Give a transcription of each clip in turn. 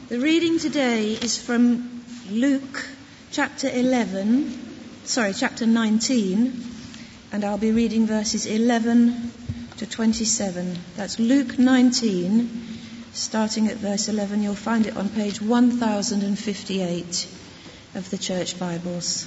The reading today is from Luke chapter 19, and I'll be reading verses 11 to 27. That's Luke 19, starting at verse 11. You'll find it on page 1058 of the Church Bibles.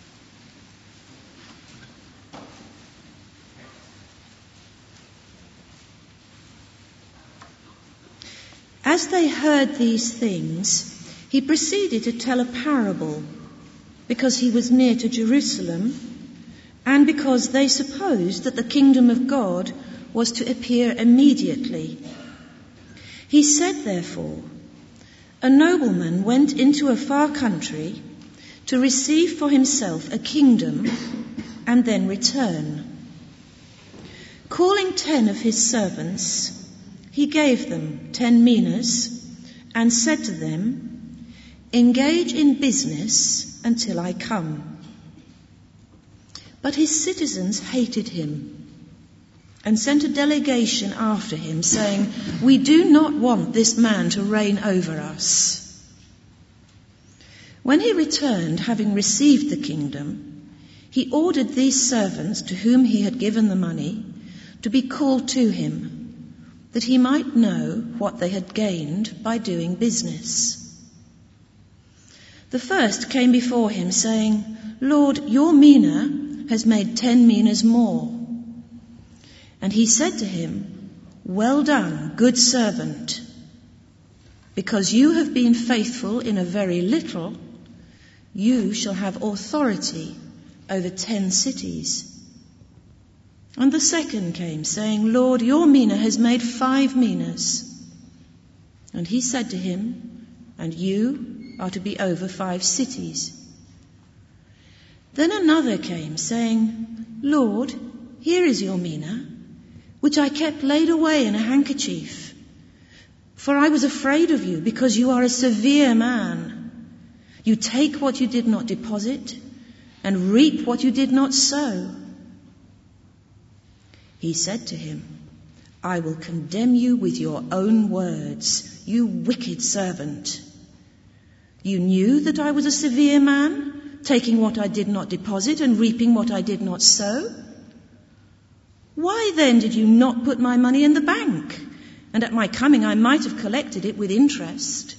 As they heard these things, he proceeded to tell a parable, because he was near to Jerusalem, and because they supposed that the kingdom of God was to appear immediately. He said, therefore, a nobleman went into a far country to receive for himself a kingdom and then return. Calling 10 of his servants, he gave them 10 minas and said to them, engage in business until I come. But his citizens hated him and sent a delegation after him, saying, we do not want this man to reign over us. When he returned, having received the kingdom, he ordered these servants to whom he had given the money to be called to him, that he might know what they had gained by doing business. The first came before him, saying, Lord, your mina has made 10 minas more. And he said to him, well done, good servant. Because you have been faithful in a very little, you shall have authority over 10 cities. And the second came, saying, Lord, your mina has made 5 minas. And he said to him, and you are to be over 5 cities. Then another came, saying, Lord, here is your mina, which I kept laid away in a handkerchief. For I was afraid of you, because you are a severe man. You take what you did not deposit, and reap what you did not sow. He said to him, I will condemn you with your own words, you wicked servant. You knew that I was a severe man, taking what I did not deposit and reaping what I did not sow. Why then did you not put my money in the bank? And at my coming I might have collected it with interest.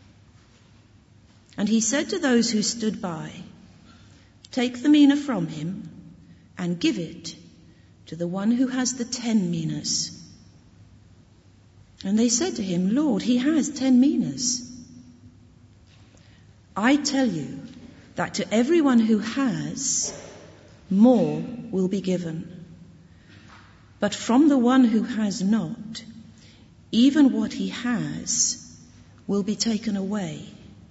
And he said to those who stood by, take the mina from him and give it to the one who has the 10 minas. And they said to him, Lord, he has 10 minas. I tell you that to everyone who has, more will be given. But from the one who has not, even what he has will be taken away.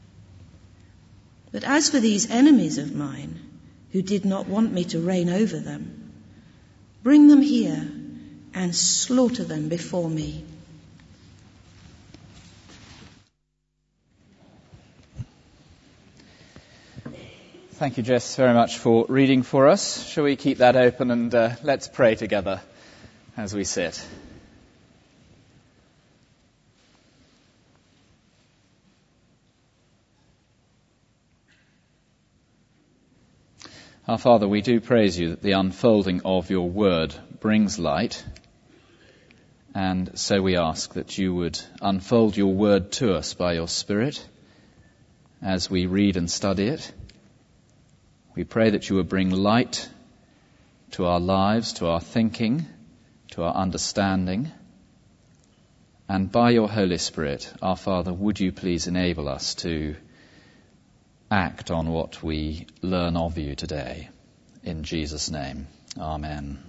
But as for these enemies of mine, who did not want me to reign over them, bring them here and slaughter them before me. Thank you, Jess, very much for reading for us. Shall we keep that open and let's pray together as we sit. Our Father, we do praise you that the unfolding of your word brings light, and so we ask that you would unfold your word to us by your Spirit as we read and study it. We pray that you would bring light to our lives, to our thinking, to our understanding, and by your Holy Spirit, our Father, would you please enable us to act on what we learn of you today. In Jesus' name, amen.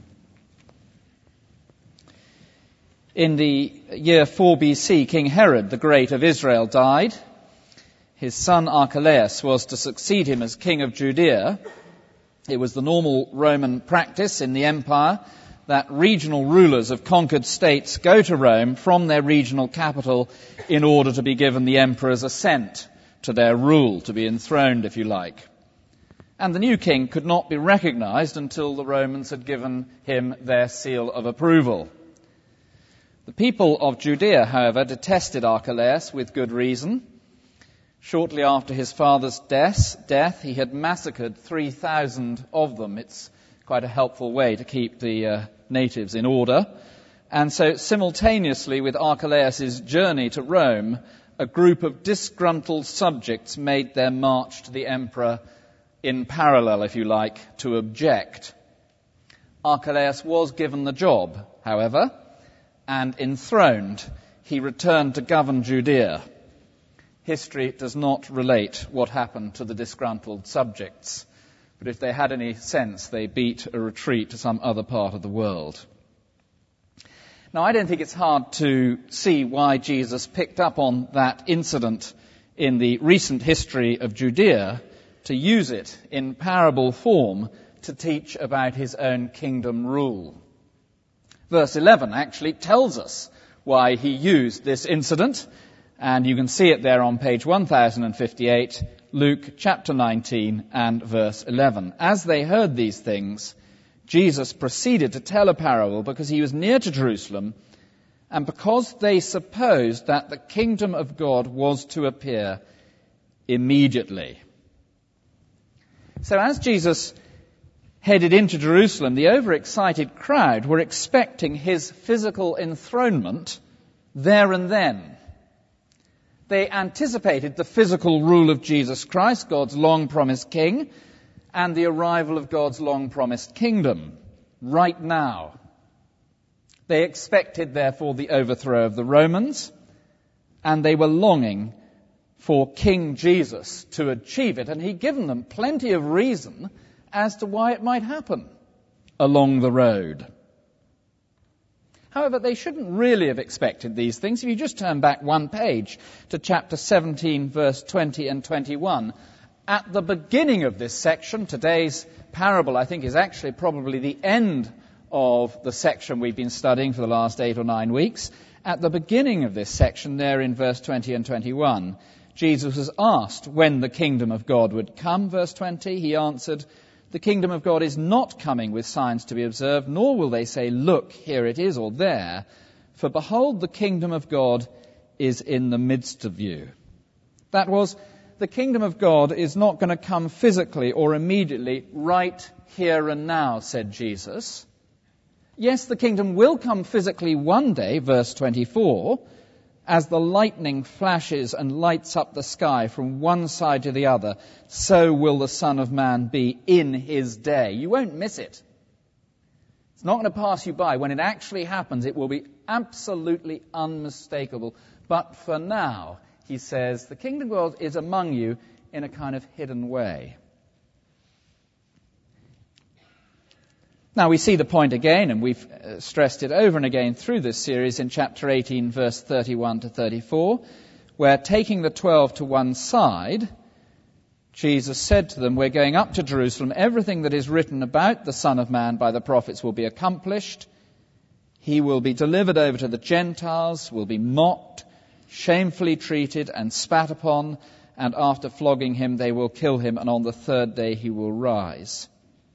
In the year 4 BC, King Herod the Great of Israel died. His son Archelaus was to succeed him as king of Judea. It was the normal Roman practice in the empire that regional rulers of conquered states go to Rome from their regional capital in order to be given the emperor's assent to their rule, to be enthroned, if you like. And the new king could not be recognized until the Romans had given him their seal of approval. The people of Judea, however, detested Archelaus with good reason. Shortly after his father's death, he had massacred 3,000 of them. It's quite a helpful way to keep the natives in order. And so simultaneously with Archelaus' journey to Rome, a group of disgruntled subjects made their march to the emperor in parallel, if you like, to object. Archelaus was given the job, however, and enthroned, he returned to govern Judea. History does not relate what happened to the disgruntled subjects, but if they had any sense, they beat a retreat to some other part of the world. Now, I don't think it's hard to see why Jesus picked up on that incident in the recent history of Judea to use it in parable form to teach about his own kingdom rule. Verse 11 actually tells us why he used this incident, and you can see it there on page 1058, Luke chapter 19 and verse 11. As they heard these things, Jesus proceeded to tell a parable because he was near to Jerusalem and because they supposed that the kingdom of God was to appear immediately. So as Jesus headed into Jerusalem, the overexcited crowd were expecting his physical enthronement there and then. They anticipated the physical rule of Jesus Christ, God's long-promised king, and the arrival of God's long-promised kingdom right now. They expected, therefore, the overthrow of the Romans, and they were longing for King Jesus to achieve it. And he'd given them plenty of reason as to why it might happen along the road. However, they shouldn't really have expected these things. If you just turn back one page to chapter 17, verse 20 and 21, at the beginning of this section, today's parable, I think, is actually probably the end of the section we've been studying for the last 8 or 9 weeks. At the beginning of this section, there in verse 20 and 21, Jesus was asked when the kingdom of God would come. Verse 20, he answered, "The kingdom of God is not coming with signs to be observed, nor will they say, 'Look, here it is,' or 'there.' For behold, the kingdom of God is in the midst of you." That was, the kingdom of God is not going to come physically or immediately right here and now, said Jesus. Yes, the kingdom will come physically one day, verse 24, as the lightning flashes and lights up the sky from one side to the other, so will the Son of Man be in his day. You won't miss it. It's not going to pass you by. When it actually happens, it will be absolutely unmistakable. But for now, he says, the kingdom of God is among you in a kind of hidden way. Now we see the point again, and we've stressed it over and again through this series in chapter 18, verse 31 to 34, where taking the 12 to one side, Jesus said to them, "We're going up to Jerusalem. Everything that is written about the Son of Man by the prophets will be accomplished. He will be delivered over to the Gentiles, will be mocked, shamefully treated and spat upon, and after flogging him they will kill him, and on the third day he will rise."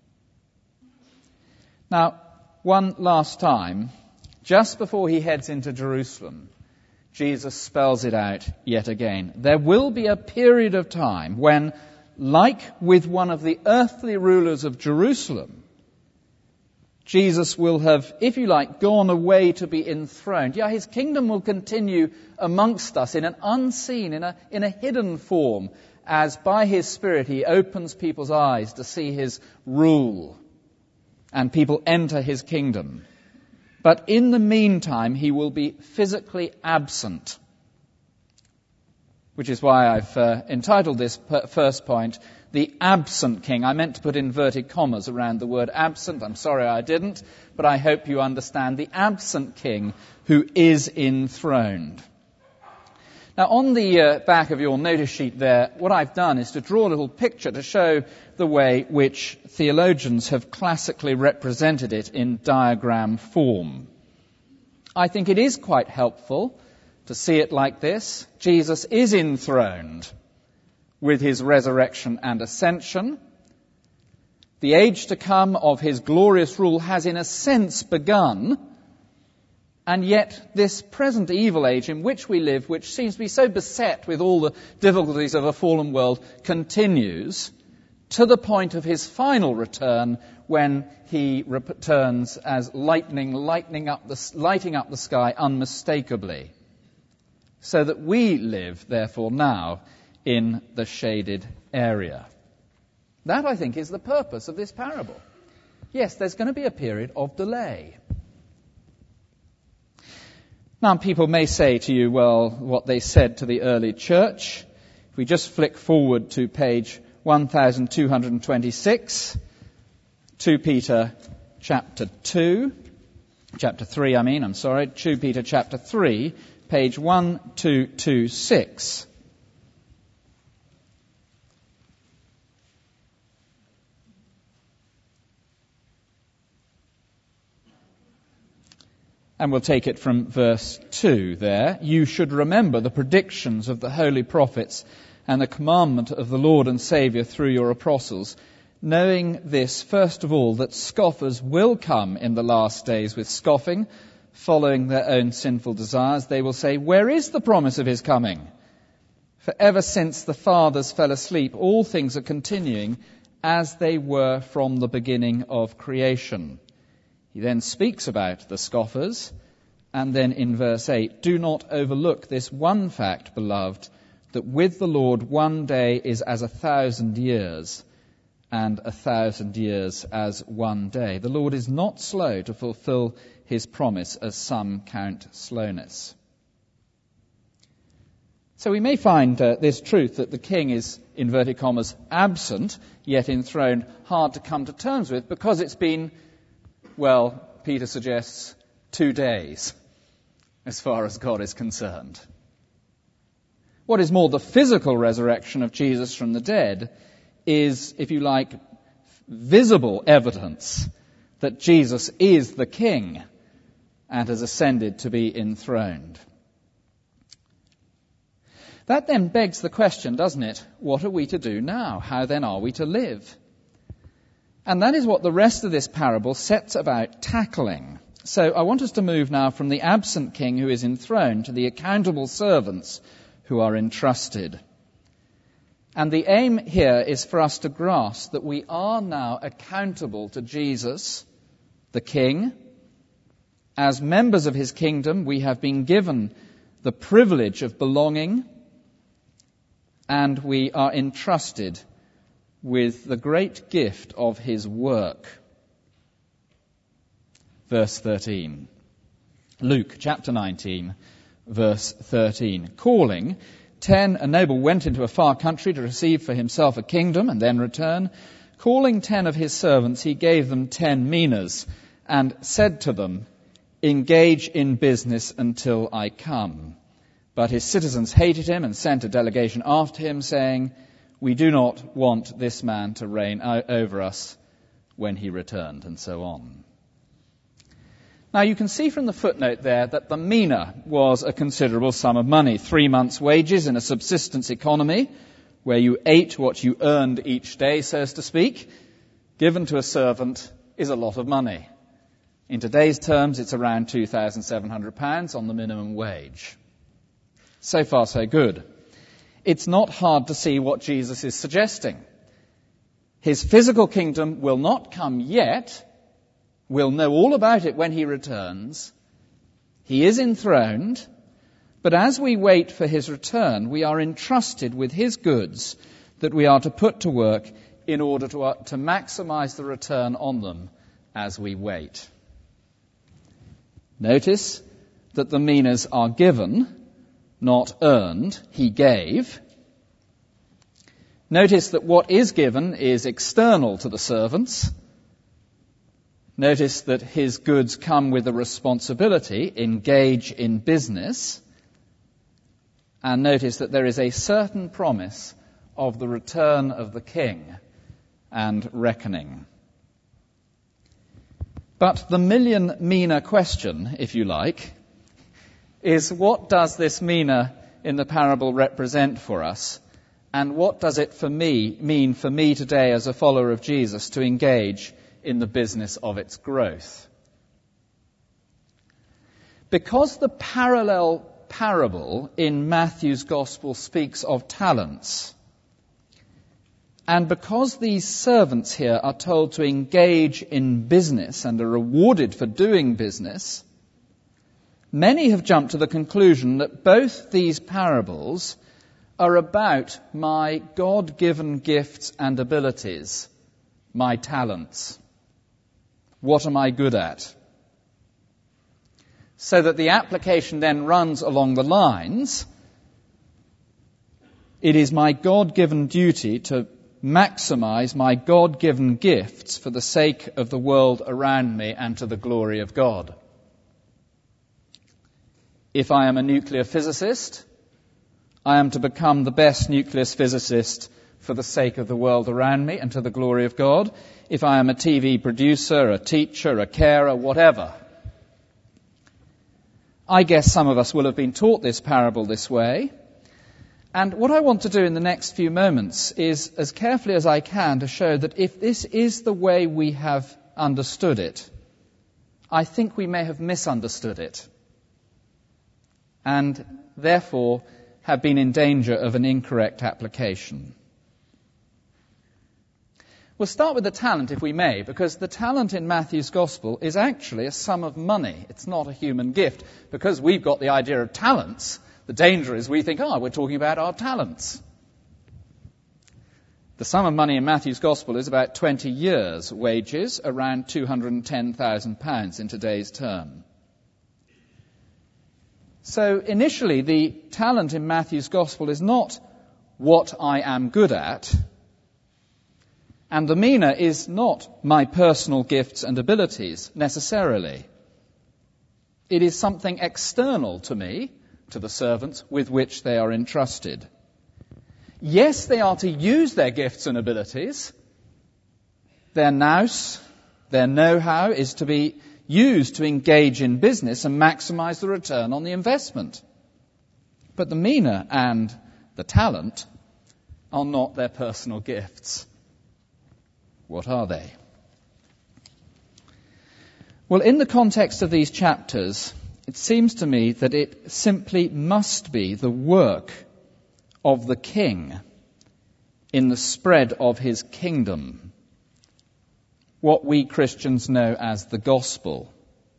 Now, one last time, just before he heads into Jerusalem, Jesus spells it out yet again. There will be a period of time when, like with one of the earthly rulers of Jerusalem, Jesus will have, if you like, gone away to be enthroned. Yeah, his kingdom will continue amongst us in an unseen, in a hidden form, as by his Spirit he opens people's eyes to see his rule and people enter his kingdom. But in the meantime, he will be physically absent, which is why I've entitled this first point, "The Absent King." I meant to put inverted commas around the word absent. I'm sorry I didn't, but I hope you understand. The absent king who is enthroned. Now, on the back of your notice sheet there, what I've done is to draw a little picture to show the way which theologians have classically represented it in diagram form. I think it is quite helpful to see it like this. Jesus is enthroned with his resurrection and ascension. The age to come of his glorious rule has in a sense begun, And yet this present evil age in which we live, which seems to be so beset with all the difficulties of a fallen world, continues to the point of his final return, when he returns as lightning lighting up the sky unmistakably. So that we live, therefore, now in the shaded area. That, I think, is the purpose of this parable. Yes, there's going to be a period of delay. Now, people may say to you, well, what they said to the early church. If we just flick forward to page 1226, 2 Peter chapter 3, 2 Peter chapter 3, page 1226. And we'll take it from verse 2 there. You should remember the predictions of the holy prophets and the commandment of the Lord and Saviour through your apostles, knowing this, first of all, that scoffers will come in the last days with scoffing, following their own sinful desires. They will say, where is the promise of his coming? For ever since the fathers fell asleep, all things are continuing as they were from the beginning of creation. He then speaks about the scoffers, and then in verse 8, do not overlook this one fact, beloved, that with the Lord 1 day is as 1,000 years, and 1,000 years as 1 day. The Lord is not slow to fulfill his promise, as some count slowness. So we may find this truth that the king is, inverted commas, absent, yet enthroned, hard to come to terms with, because it's been, well, Peter suggests 2 days, as far as God is concerned. What is more, the physical resurrection of Jesus from the dead is, if you like, visible evidence that Jesus is the king and has ascended to be enthroned. That then begs the question, doesn't it? What are we to do now? How then are we to live? And that is what the rest of this parable sets about tackling. So I want us to move now from the absent king who is enthroned to the accountable servants who are entrusted. And the aim here is for us to grasp that we are now accountable to Jesus, the king. As members of his kingdom, we have been given the privilege of belonging, and we are entrusted with the great gift of his work. Verse 13. Luke chapter 19, verse 13. Calling 10, a noble went into a far country to receive for himself a kingdom and then return. Calling 10 of his servants, he gave them 10 minas and said to them, engage in business until I come. But his citizens hated him and sent a delegation after him, saying, we do not want this man to reign over us when he returned, and so on. Now you can see from the footnote there that the mina was a considerable sum of money. 3 months' wages in a subsistence economy, where you ate what you earned each day, so to speak, given to a servant is a lot of money. In today's terms, it's around £2,700 on the minimum wage. So far, so good. It's not hard to see what Jesus is suggesting. His physical kingdom will not come yet. We'll know all about it when he returns. He is enthroned. But as we wait for his return, we are entrusted with his goods that we are to put to work in order to maximize the return on them as we wait. Notice that the minas are given, not earned. He gave. Notice that what is given is external to the servants. Notice that his goods come with a responsibility, engage in business. And notice that there is a certain promise of the return of the king and reckoning. But the million mina question, if you like, is what does this mina in the parable represent for us? And what does it mean for me today as a follower of Jesus to engage in the business of its growth? Because the parallel parable in Matthew's Gospel speaks of talents, and because these servants here are told to engage in business and are rewarded for doing business, many have jumped to the conclusion that both these parables are about my God-given gifts and abilities, my talents. What am I good at? So that the application then runs along the lines, it is my God-given duty to maximize my God-given gifts for the sake of the world around me and to the glory of God. If I am a nuclear physicist, I am to become the best nuclear physicist for the sake of the world around me and to the glory of God. If I am a TV producer, a teacher, a carer, whatever. I guess some of us will have been taught this parable this way. And what I want to do in the next few moments is, as carefully as I can, to show that if this is the way we have understood it, I think we may have misunderstood it, and therefore have been in danger of an incorrect application. We'll start with the talent, if we may, because the talent in Matthew's Gospel is actually a sum of money. It's not a human gift. Because we've got the idea of talents, the danger is we think, we're talking about our talents. The sum of money in Matthew's Gospel is about 20 years' wages, around £210,000 in today's term. So initially, the talent in Matthew's Gospel is not what I am good at, and the mina is not my personal gifts and abilities, necessarily. It is something external to me, to the servants with which they are entrusted. Yes, they are to use their gifts and abilities. Their nous, their know-how is to be used to engage in business and maximize the return on the investment. But the mina and the talent are not their personal gifts. What are they? Well, in the context of these chapters, it seems to me that it simply must be the work of the king in the spread of his kingdom, what we Christians know as the gospel.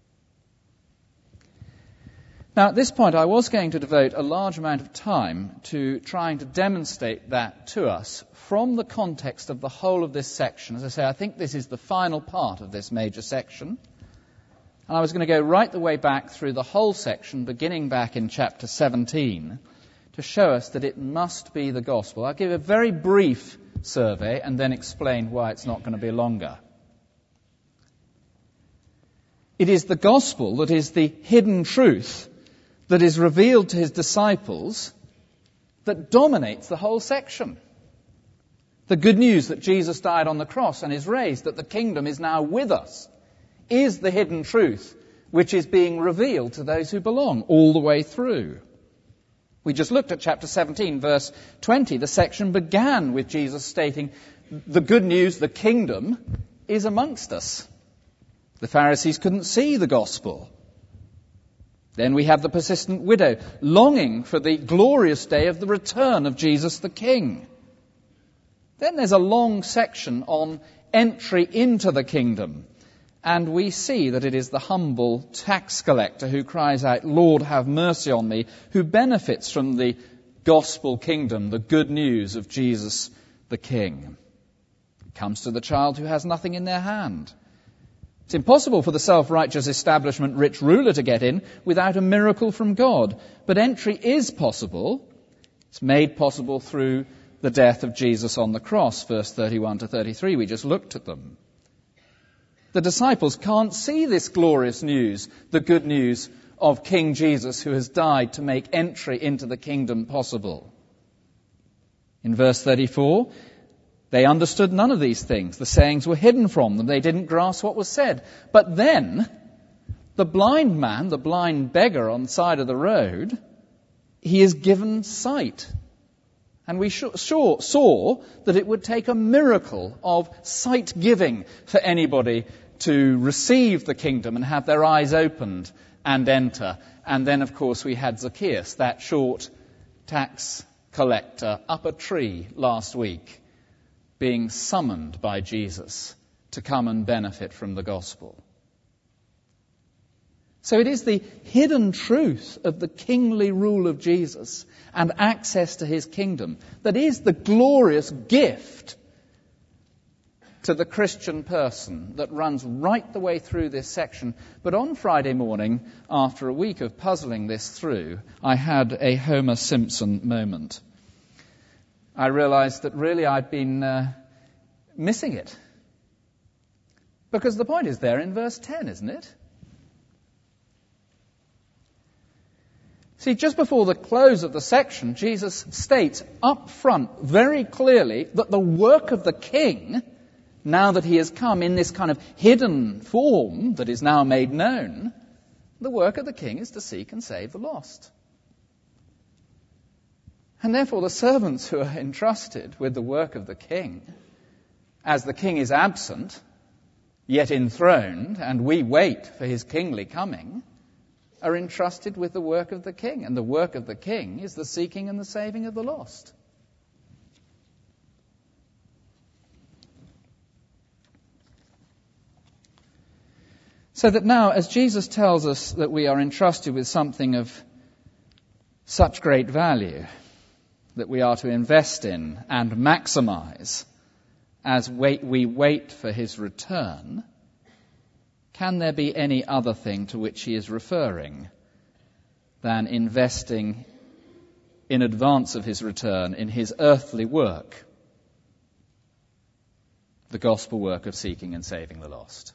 Now, at this point, I was going to devote a large amount of time to trying to demonstrate that to us from the context of the whole of this section. As I say, I think this is the final part of this major section. And I was going to go right the way back through the whole section, beginning back in chapter 17, to show us that it must be the gospel. I'll give a very brief survey and then explain why it's not going to be longer. It is the gospel that is the hidden truth that is revealed to his disciples that dominates the whole section. The good news that Jesus died on the cross and is raised, that the kingdom is now with us, is the hidden truth which is being revealed to those who belong all the way through. We just looked at chapter 17, verse 20. The section began with Jesus stating, the good news, the kingdom, is amongst us. The Pharisees couldn't see the gospel. Then we have the persistent widow longing for the glorious day of the return of Jesus the King. Then there's a long section on entry into the kingdom. And we see that it is the humble tax collector who cries out, Lord, have mercy on me, who benefits from the gospel kingdom, the good news of Jesus the King. It comes to the child who has nothing in their hand. It's impossible for the self-righteous establishment rich ruler to get in without a miracle from God. But entry is possible. It's made possible through the death of Jesus on the cross, verse 31 to 33. We just looked at them. The disciples can't see this glorious news, the good news of King Jesus who has died to make entry into the kingdom possible. In verse 34, they understood none of these things. The sayings were hidden from them. They didn't grasp what was said. But then, the blind man, the blind beggar on the side of the road, he is given sight. And we saw that it would take a miracle of sight-giving for anybody to receive the kingdom and have their eyes opened and enter. And then, of course, we had Zacchaeus, that short tax collector, up a tree last week, being summoned by Jesus to come and benefit from the gospel. So it is the hidden truth of the kingly rule of Jesus and access to his kingdom that is the glorious gift to the Christian person that runs right the way through this section. But on Friday morning, after a week of puzzling this through, I had a Homer Simpson moment. I realized that really I'd been missing it. Because the point is there in verse 10, isn't it? See, just before the close of the section, Jesus states up front very clearly that the work of the king, now that he has come in this kind of hidden form that is now made known, the work of the king is to seek and save the lost. And therefore the servants who are entrusted with the work of the king, as the king is absent, yet enthroned, and we wait for his kingly coming, are entrusted with the work of the king. And the work of the king is the seeking and the saving of the lost. So that now, as Jesus tells us that we are entrusted with something of such great value that we are to invest in and maximize as we wait for his return, can there be any other thing to which he is referring than investing in advance of his return in his earthly work, the gospel work of seeking and saving the lost?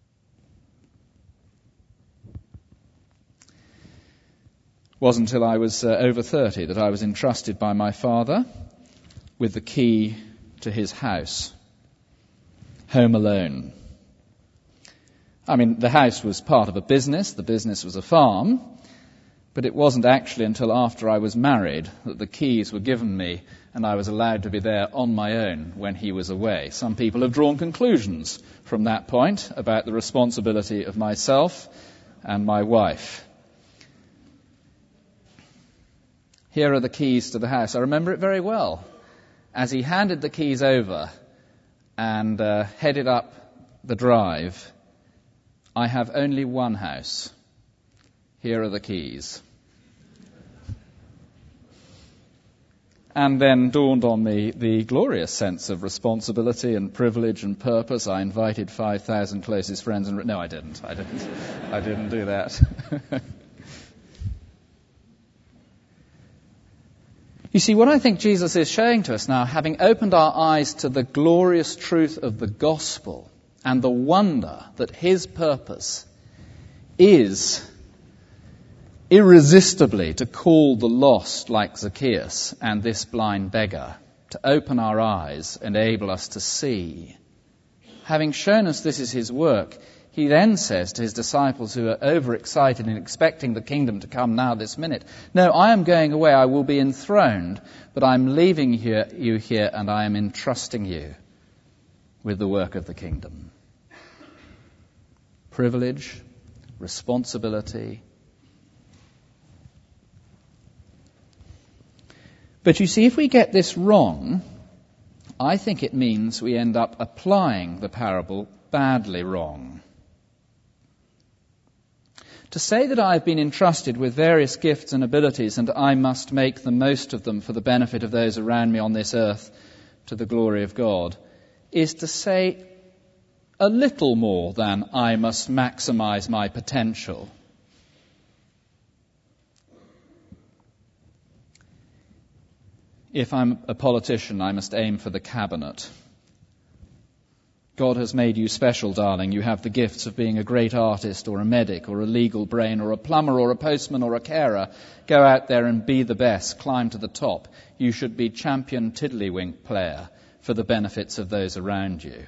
It wasn't until I was over 30 that I was entrusted by my father with the key to his house, home alone. I mean, the house was part of a business, the business was a farm, but it wasn't actually until after I was married that the keys were given me and I was allowed to be there on my own when he was away. Some people have drawn conclusions from that point about the responsibility of myself and my wife. Here are the keys to the house. I remember it very well. As he handed the keys over and headed up the drive, I have only one house. Here are the keys. And then dawned on me the glorious sense of responsibility and privilege and purpose. I invited 5,000 closest friends and... No, I didn't. I didn't do that. You see, what I think Jesus is showing to us now, having opened our eyes to the glorious truth of the gospel and the wonder that his purpose is irresistibly to call the lost like Zacchaeus and this blind beggar, to open our eyes, enable us to see. Having shown us this is his work, he then says to his disciples who are overexcited and expecting the kingdom to come now this minute, no, I am going away, I will be enthroned, but I'm leaving you here and I am entrusting you with the work of the kingdom. Privilege, responsibility. But you see, if we get this wrong, I think it means we end up applying the parable badly wrong. To say that I have been entrusted with various gifts and abilities and I must make the most of them for the benefit of those around me on this earth to the glory of God is to say a little more than I must maximize my potential. If I'm a politician, I must aim for the cabinet. God has made you special, darling. You have the gifts of being a great artist or a medic or a legal brain or a plumber or a postman or a carer. Go out there and be the best. Climb to the top. You should be champion tiddlywink player for the benefits of those around you.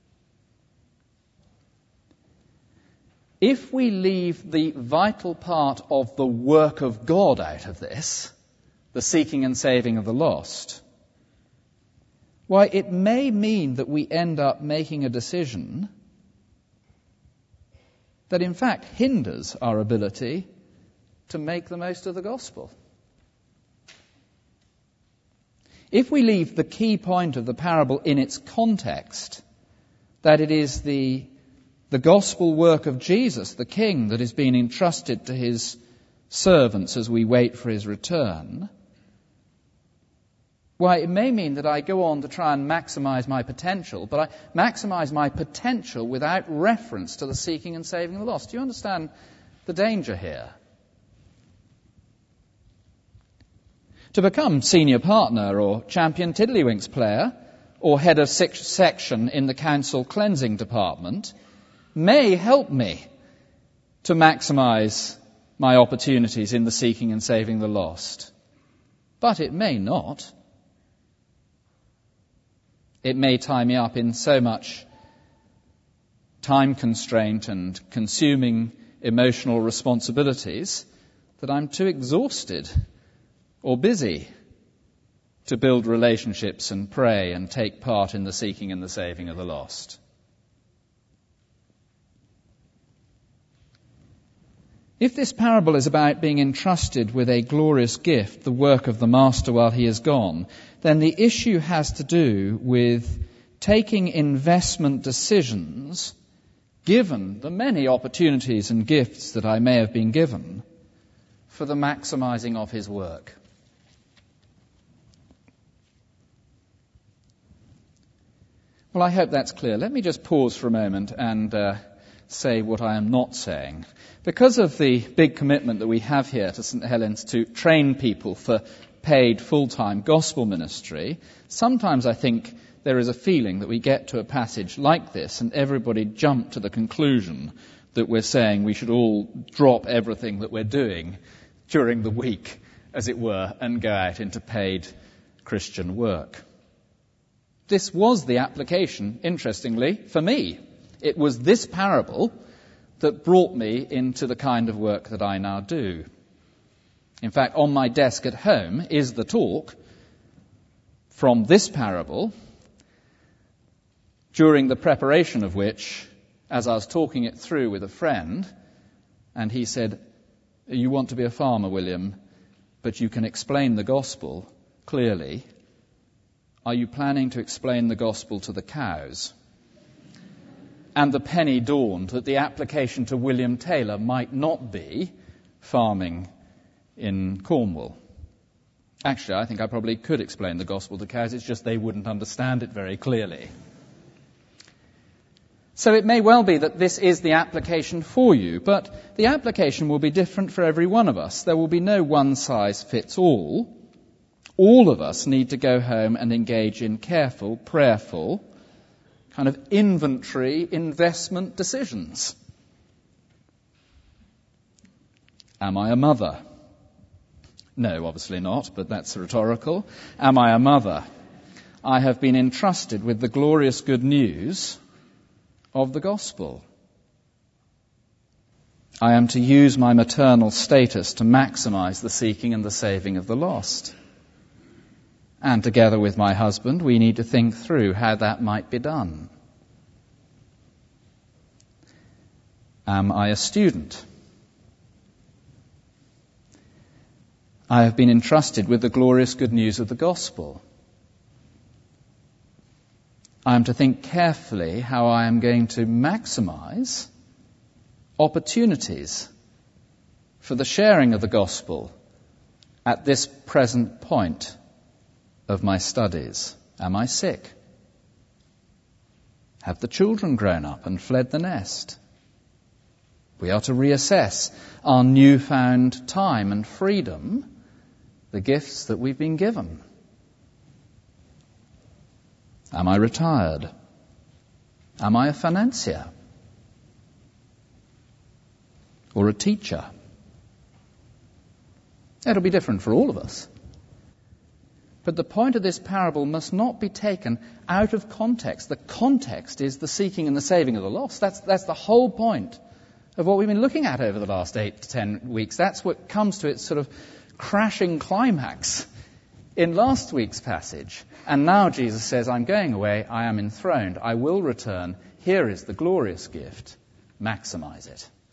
If we leave the vital part of the work of God out of this, the seeking and saving of the lost, why, it may mean that we end up making a decision that in fact hinders our ability to make the most of the gospel. If we leave the key point of the parable in its context, that it is the gospel work of Jesus, the King, that is being entrusted to his servants as we wait for his return, why, it may mean that I go on to try and maximize my potential, but I maximize my potential without reference to the seeking and saving the lost. Do you understand the danger here? To become senior partner or champion tiddlywinks player or head of section in the council cleansing department may help me to maximize my opportunities in the seeking and saving the lost. But it may not. It may tie me up in so much time constraint and consuming emotional responsibilities that I'm too exhausted or busy to build relationships and pray and take part in the seeking and the saving of the lost. If this parable is about being entrusted with a glorious gift, the work of the master while he is gone, then the issue has to do with taking investment decisions, given the many opportunities and gifts that I may have been given, for the maximizing of his work. Well, I hope that's clear. Let me just pause for a moment and say what I am not saying. Because of the big commitment that we have here to St. Helens to train people for paid full-time gospel ministry, sometimes I think there is a feeling that we get to a passage like this and everybody jump to the conclusion that we're saying we should all drop everything that we're doing during the week, as it were, and go out into paid Christian work. This was the application, interestingly, for me. It was this parable that brought me into the kind of work that I now do. In fact, on my desk at home is the talk from this parable, during the preparation of which, as I was talking it through with a friend, and he said, "You want to be a farmer, William, but you can explain the gospel clearly. Are you planning to explain the gospel to the cows?" And the penny dawned that the application to William Taylor might not be farming in Cornwall. Actually, I think I probably could explain the gospel to cows, it's just they wouldn't understand it very clearly. So it may well be that this is the application for you, but the application will be different for every one of us. There will be no one-size-fits-all. All of us need to go home and engage in careful, prayerful, kind of inventory investment decisions. Am I a mother? No, obviously not, but that's rhetorical. Am I a mother? I have been entrusted with the glorious good news of the gospel. I am to use my maternal status to maximize the seeking and the saving of the lost. And together with my husband, we need to think through how that might be done. Am I a student? I have been entrusted with the glorious good news of the gospel. I am to think carefully how I am going to maximize opportunities for the sharing of the gospel at this present point of my studies. Am I sick? Have the children grown up and fled the nest? We are to reassess our newfound time and freedom, the gifts that we've been given. Am I retired? Am I a financier? Or a teacher? It'll be different for all of us. But the point of this parable must not be taken out of context. The context is the seeking and the saving of the lost. That's the whole point of what we've been looking at over the last 8 to 10 weeks. That's what comes to its sort of crashing climax in last week's passage. And now Jesus says, I'm going away, I am enthroned, I will return, here is the glorious gift, maximize it.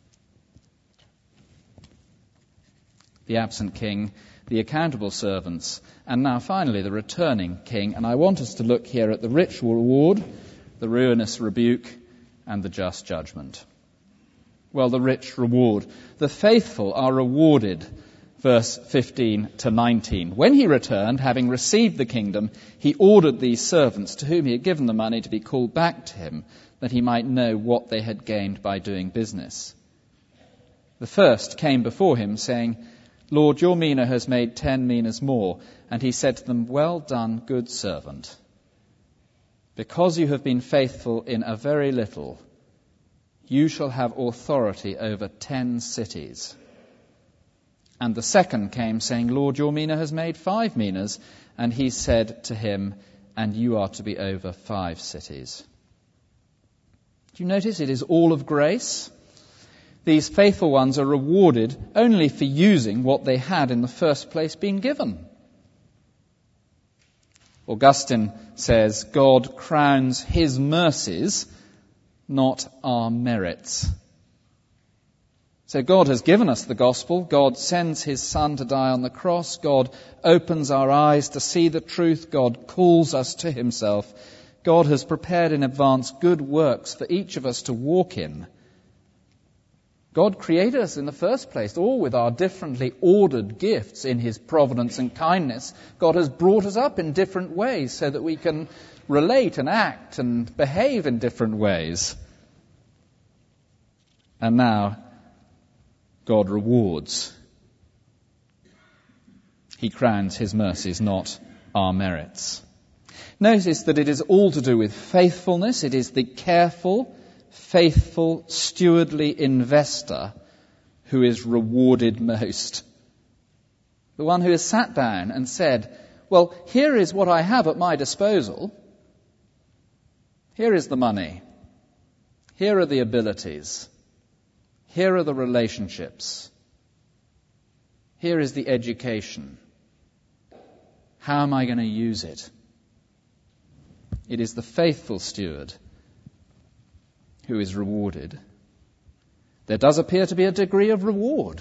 the absent king, the accountable servants, and now finally the returning king. And I want us to look here at the rich reward, the ruinous rebuke, and the just judgment. Well, the rich reward. The faithful are rewarded, verse 15 to 19. When he returned, having received the kingdom, he ordered these servants to whom he had given the money to be called back to him, that he might know what they had gained by doing business. The first came before him, saying, Lord, your mina has made 10 minas more. And he said to them, Well done, good servant. Because you have been faithful in a very little, you shall have authority over 10 cities. And the second came, saying, Lord, your mina has made 5 minas. And he said to him, And you are to be over 5 cities. Do you notice it is all of grace? These faithful ones are rewarded only for using what they had in the first place been given. Augustine says, God crowns his mercies, not our merits. So God has given us the gospel. God sends his Son to die on the cross. God opens our eyes to see the truth. God calls us to himself. God has prepared in advance good works for each of us to walk in. God created us in the first place, all with our differently ordered gifts in his providence and kindness. God has brought us up in different ways so that we can relate and act and behave in different ways. And now, God rewards. He crowns his mercies, not our merits. Notice that it is all to do with faithfulness. It is the careful, faithful, stewardly investor who is rewarded most. The one who has sat down and said, well, here is what I have at my disposal. Here is the money. Here are the abilities. Here are the relationships. Here is the education. How am I going to use it? It is the faithful steward who is rewarded. There does appear to be a degree of reward.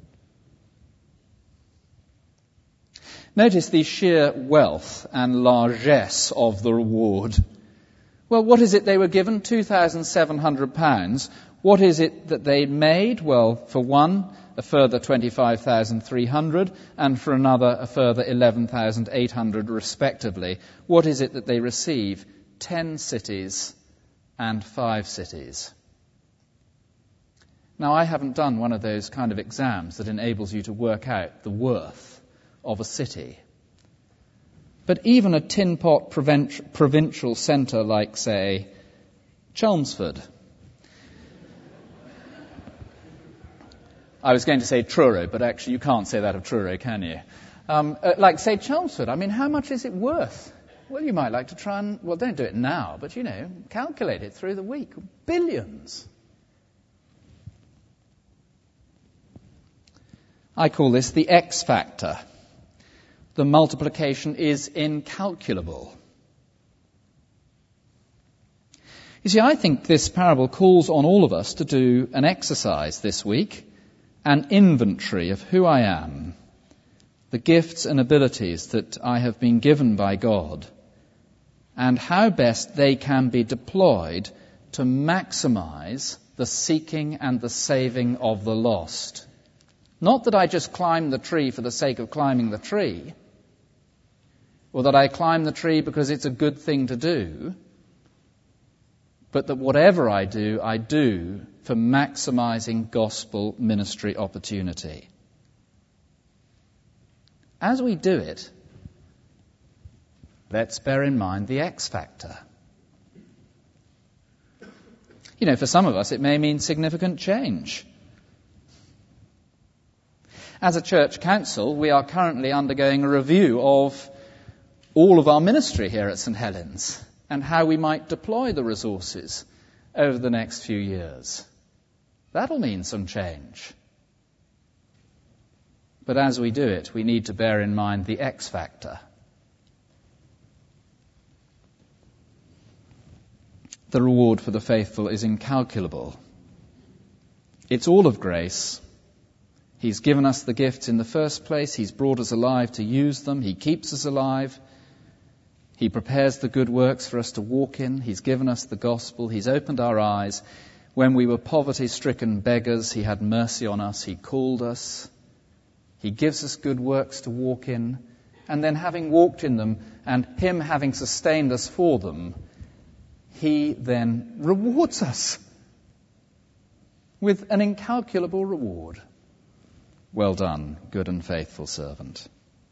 Notice the sheer wealth and largesse of the reward. Well, what is it they were given? £2,700. What is it that they made? Well, for one, a further 25,300, and for another, a further 11,800, respectively. What is it that they receive? 10 cities and 5 cities. Now, I haven't done one of those kind of exams that enables you to work out the worth of a city. But even a tin pot provincial centre like, say, Chelmsford. I was going to say Truro, but actually you can't say that of Truro, can you? Like, say, Chelmsford. I mean, how much is it worth? Well, you might like to try and, well, don't do it now, but, calculate it through the week. Billions. I call this the X factor. The multiplication is incalculable. You see, I think this parable calls on all of us to do an exercise this week, an inventory of who I am, the gifts and abilities that I have been given by God, and how best they can be deployed to maximize the seeking and the saving of the lost. Not that I just climb the tree for the sake of climbing the tree, or that I climb the tree because it's a good thing to do, but that whatever I do for maximizing gospel ministry opportunity. As we do it, let's bear in mind the X factor. For some of us it may mean significant change. As a church council, we are currently undergoing a review of all of our ministry here at St. Helens and how we might deploy the resources over the next few years. That'll mean some change. But as we do it, we need to bear in mind the X factor. The reward for the faithful is incalculable. It's all of grace. He's given us the gifts in the first place. He's brought us alive to use them. He keeps us alive. He prepares the good works for us to walk in. He's given us the gospel. He's opened our eyes. When we were poverty-stricken beggars, He had mercy on us. He called us. He gives us good works to walk in. And then having walked in them and Him having sustained us for them, He then rewards us with an incalculable reward. Well done, good and faithful servant.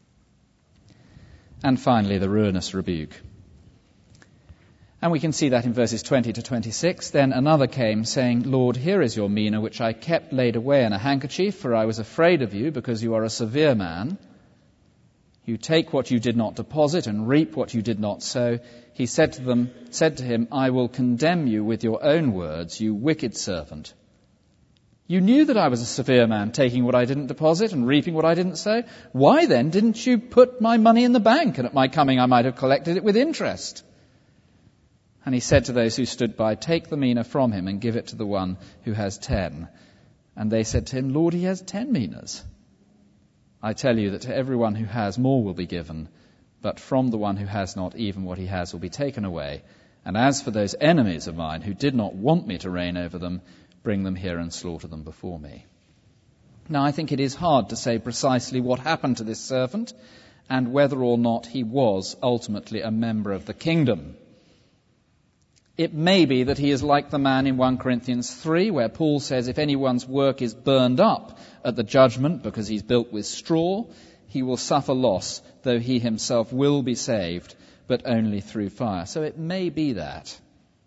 And finally, the ruinous rebuke. And we can see that in verses 20 to 26. Then another came, saying, Lord, here is your mina, which I kept laid away in a handkerchief, for I was afraid of you, because you are a severe man. You take what you did not deposit and reap what you did not sow. He said to him, I will condemn you with your own words, you wicked servant. You knew that I was a severe man, taking what I didn't deposit and reaping what I didn't sow. Why then didn't you put my money in the bank, and at my coming I might have collected it with interest? And he said to those who stood by, take the mina from him and give it to the one who has 10. And they said to him, Lord, he has 10 minas. I tell you that to everyone who has, more will be given, but from the one who has not, even what he has will be taken away. And as for those enemies of mine who did not want me to reign over them, bring them here and slaughter them before me. Now, I think it is hard to say precisely what happened to this servant and whether or not he was ultimately a member of the kingdom. It may be that he is like the man in 1 Corinthians 3, where Paul says if anyone's work is burned up at the judgment because he's built with straw, he will suffer loss, though he himself will be saved, but only through fire. So it may be that.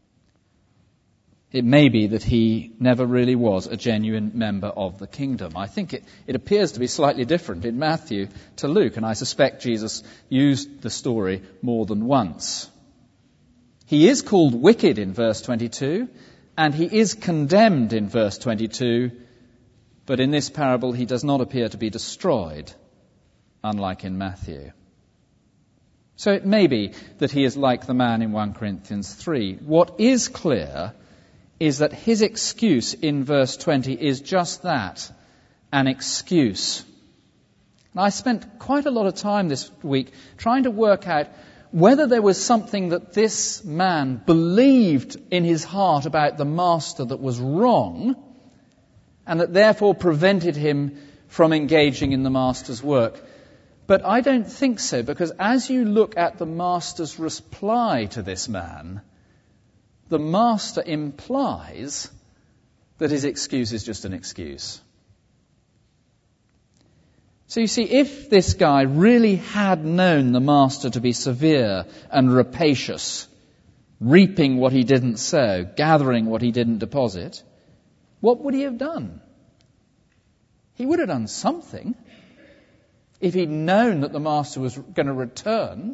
It may be that he never really was a genuine member of the kingdom. I think it appears to be slightly different in Matthew to Luke, and I suspect Jesus used the story more than once. He is called wicked in verse 22, and he is condemned in verse 22, but in this parable he does not appear to be destroyed, unlike in Matthew. So it may be that he is like the man in 1 Corinthians 3. What is clear is that his excuse in verse 20 is just that, an excuse. And I spent quite a lot of time this week trying to work out whether there was something that this man believed in his heart about the master that was wrong, and that therefore prevented him from engaging in the master's work. But I don't think so, because as you look at the master's reply to this man, the master implies that his excuse is just an excuse. So you see, if this guy really had known the master to be severe and rapacious, reaping what he didn't sow, gathering what he didn't deposit, what would he have done? He would have done something. If he'd known that the master was going to return.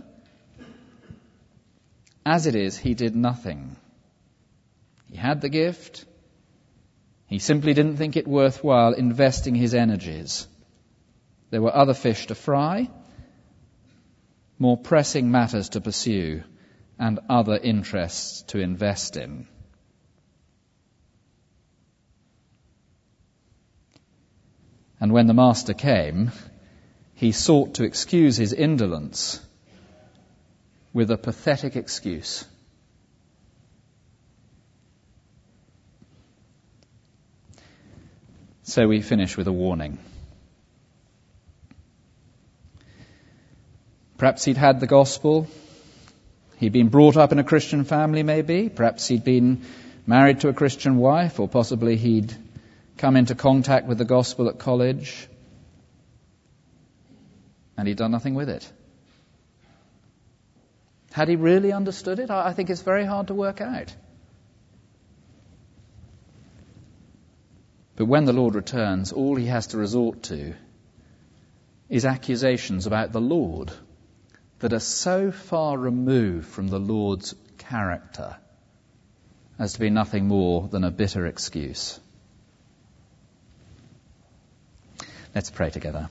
As it is, he did nothing. He had the gift. He simply didn't think it worthwhile investing his energies. There were other fish to fry, more pressing matters to pursue, and other interests to invest in. And when the master came, he sought to excuse his indolence with a pathetic excuse. So we finish with a warning. Perhaps he'd had the gospel. He'd been brought up in a Christian family, maybe. Perhaps he'd been married to a Christian wife, or possibly he'd come into contact with the gospel at college, and he'd done nothing with it. Had he really understood it? I think it's very hard to work out. But when the Lord returns, all he has to resort to is accusations about the Lord that are so far removed from the Lord's character as to be nothing more than a bitter excuse. Let's pray together.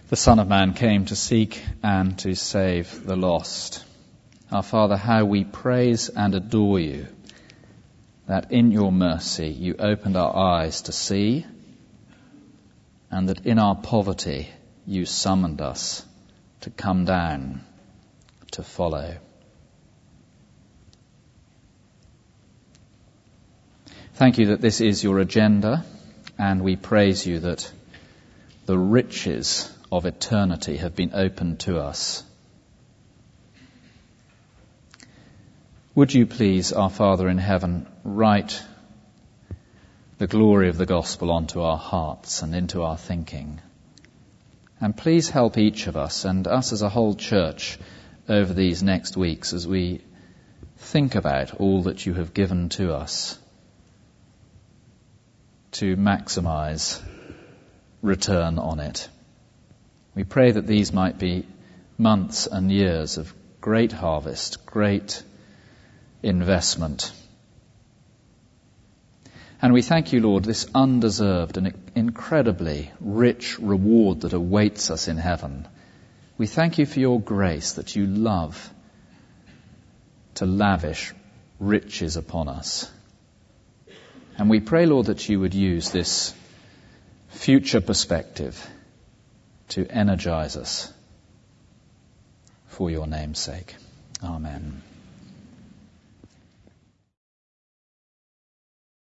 The Son of Man came to seek and to save the lost. Our Father, how we praise and adore you, that in your mercy you opened our eyes to see, and that in our poverty you summoned us to come down, to follow. Thank you that this is your agenda, and we praise you that the riches of eternity have been opened to us. Would you please, our Father in heaven, write the glory of the gospel onto our hearts and into our thinking. And please help each of us and us as a whole church over these next weeks as we think about all that you have given to us to maximize return on it. We pray that these might be months and years of great harvest, great investment. And we thank you, Lord, this undeserved and incredibly rich reward that awaits us in heaven. We thank you for your grace that you love to lavish riches upon us. And we pray, Lord, that you would use this future perspective to energize us for your name's sake. Amen.